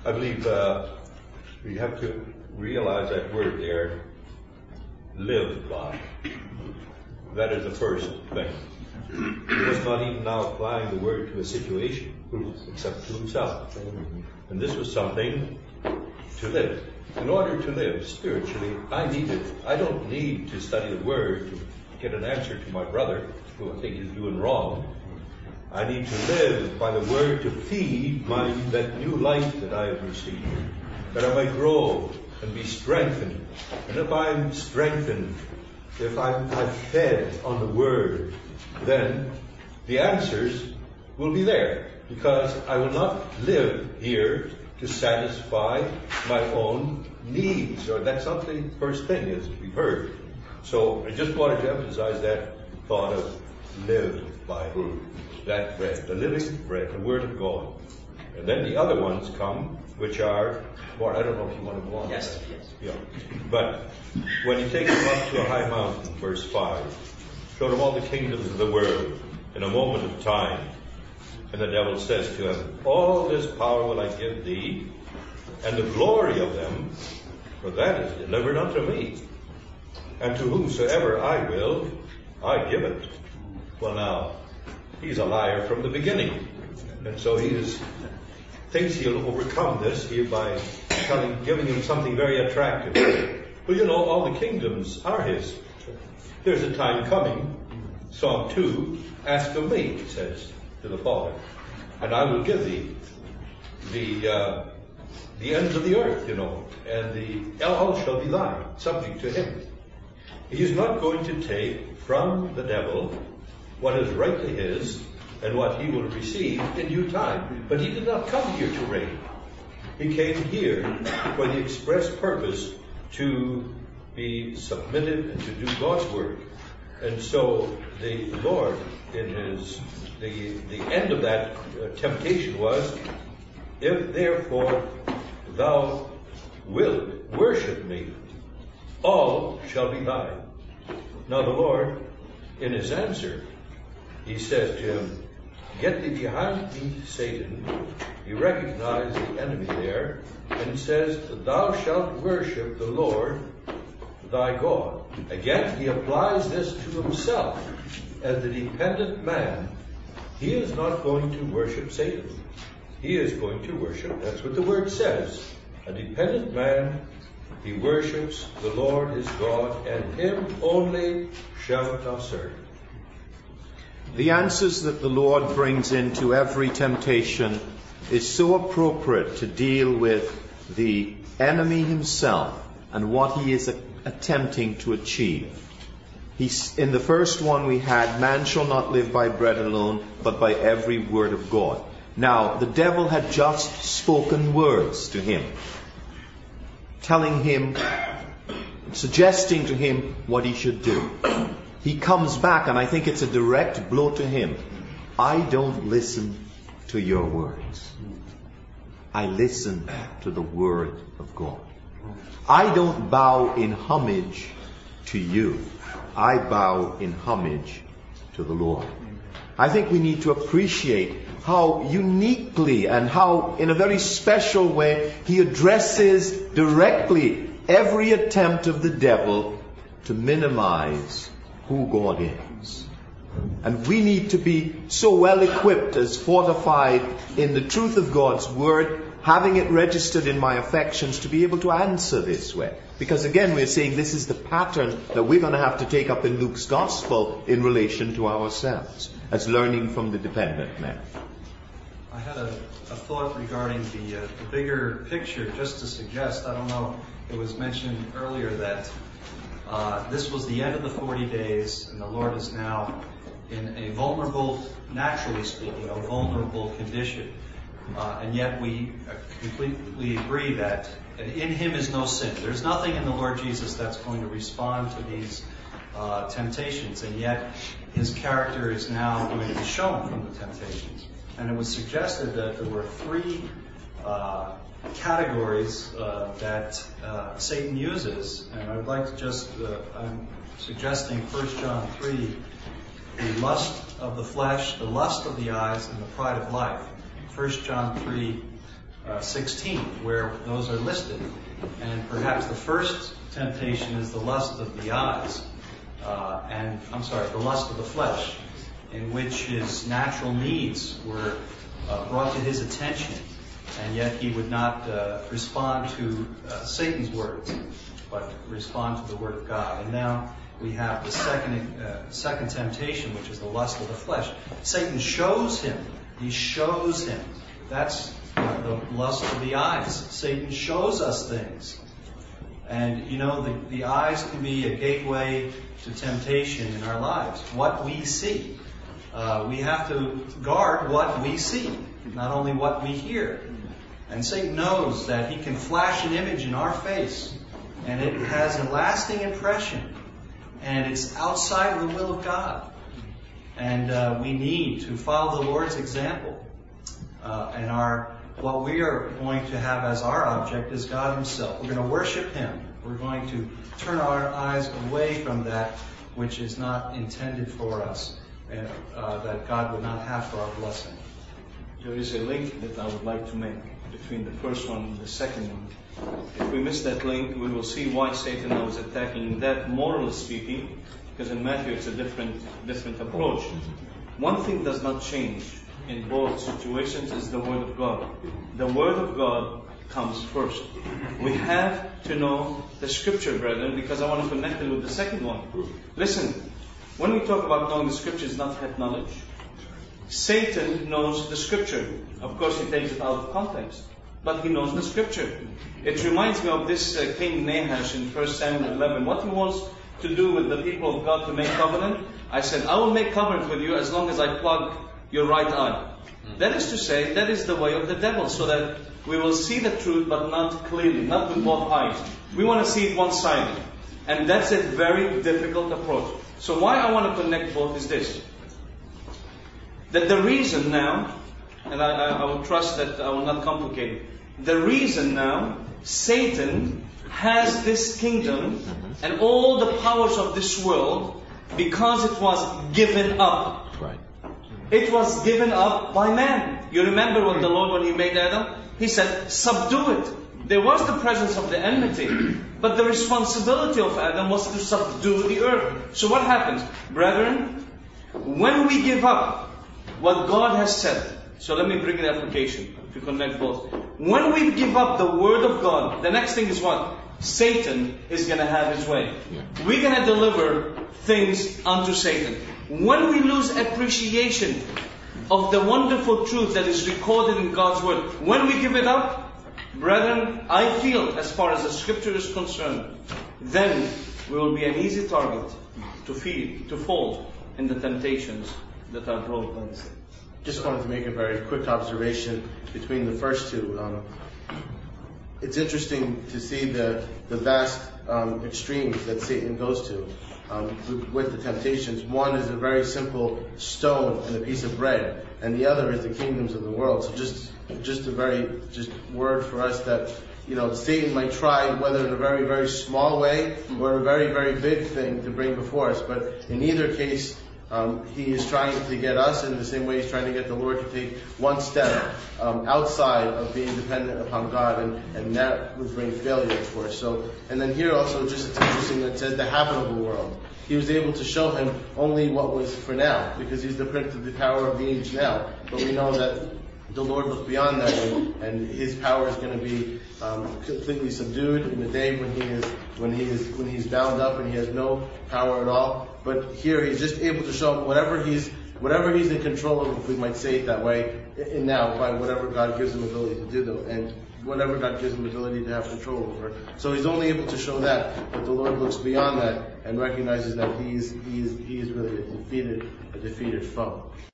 I believe we have to realize that word there, live by. That is the first thing. He was not even now applying the word to a situation, except to himself. And this was something to live. In order to live spiritually, I don't need to study the word to get an answer to my brother, who I think is doing wrong. I need to live by the word to feed that new life that I have received, that I might grow and be strengthened. And if I'm strengthened, if I'm fed on the word, then the answers will be there, because I will not live here to satisfy my own needs. Or that's not the first thing, as we've heard. So I just wanted to emphasize that thought of live by that bread, the living bread, the Word of God. And then the other ones come, which are more, I don't know if you want to go on. Yes. Yeah. But when he takes them up to a high mountain, verse 5, showed him all the kingdoms of the world in a moment of time. And the devil says to him, all this power will I give thee, and the glory of them, for that is delivered unto me. And to whomsoever I will, I give it. Well, now, he's a liar from the beginning. And so he thinks he'll overcome this here by giving him something very attractive. Well, you know, all the kingdoms are his. There's a time coming, Psalm 2, ask of me, he says to the Father, and I will give thee the ends of the earth, you know, and all shall be thine, subject to him. He is not going to take from the devil what is rightly his and what he will receive in due time. But he did not come here to reign. He came here for the express purpose to be submitted and to do God's work. And so the Lord, the end of that temptation was, if therefore thou wilt worship me, all shall be thine. Now the Lord, in his answer, he says to him, get thee behind me, Satan. You recognize the enemy there. And he says, thou shalt worship the Lord thy God. Again, he applies this to himself as the dependent man. He is not going to worship Satan. He is going to worship, that's what the word says, a dependent man. He worships the Lord his God, and him only shalt thou serve. The answers that the Lord brings into every temptation is so appropriate to deal with the enemy himself and what he is attempting to achieve. In the first one we had, man shall not live by bread alone, but by every word of God. Now, the devil had just spoken words to him, telling him, suggesting to him what he should do. He comes back, and I think it's a direct blow to him. I don't listen to your words. I listen to the word of God. I don't bow in homage to you. I bow in homage to the Lord. I think we need to appreciate how uniquely and how in a very special way he addresses directly every attempt of the devil to minimize who God is. And we need to be so well equipped as fortified in the truth of God's word, having it registered in my affections, to be able to answer this way. Because again, we're saying this is the pattern that we're going to have to take up in Luke's gospel in relation to ourselves, as learning from the dependent man. I had a thought regarding the bigger picture, just to suggest, I don't know, it was mentioned earlier that this was the end of the 40 days, and the Lord is now in a vulnerable, naturally speaking, a vulnerable condition. And yet we completely agree that in Him is no sin. There's nothing in the Lord Jesus that's going to respond to these temptations, and yet His character is now going to be shown from the temptations. And it was suggested that there were three categories that Satan uses, and I would like to just, I'm suggesting 1 John 3, the lust of the flesh, the lust of the eyes, and the pride of life. 1 John 3, 16, where those are listed. And perhaps the first temptation is the lust of the eyes, the lust of the flesh, in which his natural needs were brought to his attention, and yet he would not respond to Satan's words, but respond to the Word of God. And now we have the second temptation, which is the lust of the flesh. Satan shows him. He shows him. That's the lust of the eyes. Satan shows us things. And, the eyes can be a gateway to temptation in our lives. What we see. We have to guard what we see, not only what we hear. And Satan knows that he can flash an image in our face, and it has a lasting impression, and it's outside of the will of God. And we need to follow the Lord's example. What we are going to have as our object is God Himself. We're going to worship Him. We're going to turn our eyes away from that which is not intended for us, and that God would not have for our blessing. There is a link that I would like to make between the first one and the second one. If we miss that link, we will see why Satan was attacking that, morally speaking, because in Matthew it's a different approach. One thing does not change in both situations is the Word of God. The Word of God comes first. We have to know the Scripture, brethren, because I want to connect it with the second one. Listen, when we talk about knowing the Scripture, it's not head knowledge. Satan knows the Scripture. Of course, he takes it out of context, but he knows the Scripture. It reminds me of this King Nahash in 1 Samuel 11. What he wants to do with the people of God to make covenant, I said, I will make covenant with you as long as I plug your right eye. That is to say, that is the way of the devil, so that we will see the truth but not clearly, not with both eyes. We want to see it one-sided. And that's a very difficult approach. So why I want to connect both is this. That the reason now, and I will trust that I will not complicate it. The reason now Satan has this kingdom and all the powers of this world because it was given up. Right. It was given up by man. You remember what the Lord, when He made Adam? He said, subdue it. There was the presence of the enmity, but the responsibility of Adam was to subdue the earth. So what happens? Brethren, when we give up what God has said, so let me bring an application to connect both. When we give up the Word of God, the next thing is what? Satan is going to have his way. We're going to deliver things unto Satan. When we lose appreciation of the wonderful truth that is recorded in God's Word, when we give it up, brethren, I feel, as far as the Scripture is concerned, then we will be an easy target to fall in the temptations that are brought by the sin. Just wanted to make a very quick observation between the first two. It's interesting to see the vast extremes that Satan goes to with the temptations. One is a very simple stone and a piece of bread, and the other is the kingdoms of the world. So just a very word for us that Satan might try, whether in a very, very small way or a very, very big thing to bring before us. But in either case, he is trying to get us, in the same way he's trying to get the Lord to take one step outside of being dependent upon God, and that would bring failure, of course. So, and then here also, just it's interesting that it says the habitable world. He was able to show him only what was for now, because he's the prince of the power of the age now. But we know that the Lord looks beyond that, and His power is going to be completely subdued in the day when he's bound up and he has no power at all. But here He's just able to show him whatever he's in control of, if we might say it that way, in now, by whatever God gives him ability to do, though, and whatever God gives him ability to have control over. So He's only able to show that, but the Lord looks beyond that and recognizes that He is really a defeated foe.